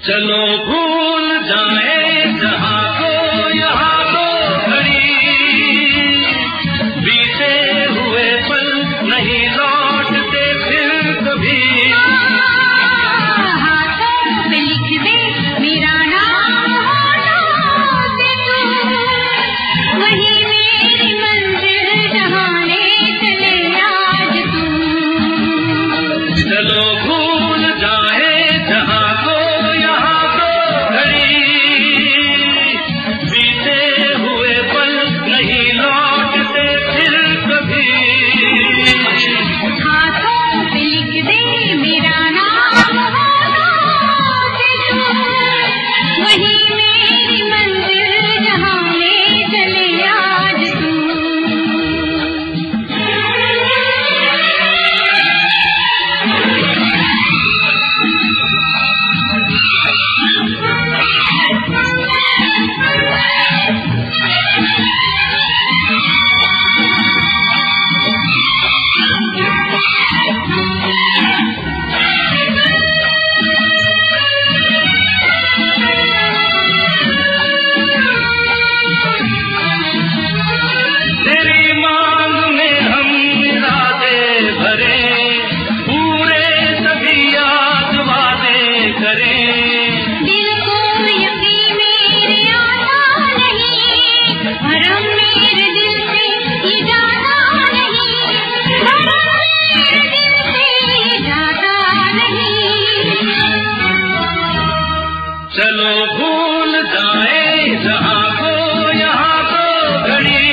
चलो भूल जाए जहाँ को यहाँ को घड़ी, बीते हुए पल नहीं लौटते फिर कभी। हाथों पे लिख दे मेरा नाम, वही मेरी मंजिल जहाँ ले चले आज तू। चलो भूल जाए जहाँ को यहाँ को घड़ी, बीते हुए पल नहीं लौटते फिर कभी। हाथों पे लिख दे मेरा नाम, वही मेरी मंजिल जहाँ ले चले आज तू। तेरी मांग में हम इरादे भरे, पूरे सभी याद वादे करें। दिल को यकीन मेरे आता नहीं, भरम मेरे दिल से ये जाता नहीं, भरम मेरे दिल से ये जाता नहीं। चलो भूल जाए जहाँ को यहाँ को घड़ी,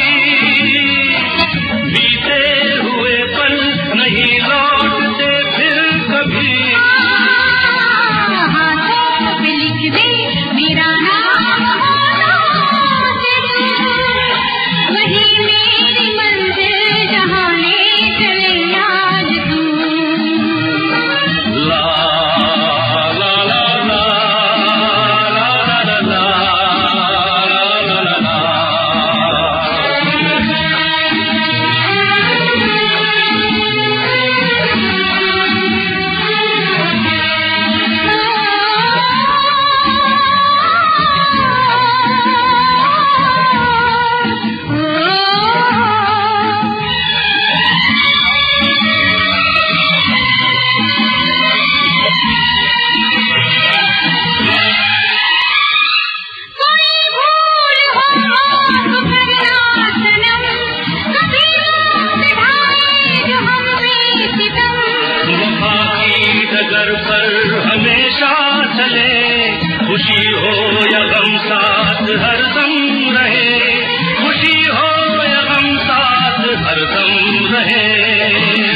बीते हुए पल नहीं लौटते फिर कभी। हाथों पे लिख दे मेरा नाम, वही मेरी मंजिल जहाँ ले चले आज तू। ला ला ला ला ला ला ला ला ला ला। वफा की डगर पर हमेशा चले, खुशी हो या गम साथ हरदम रहे, खुशी हो या गम साथ हरदम रहे।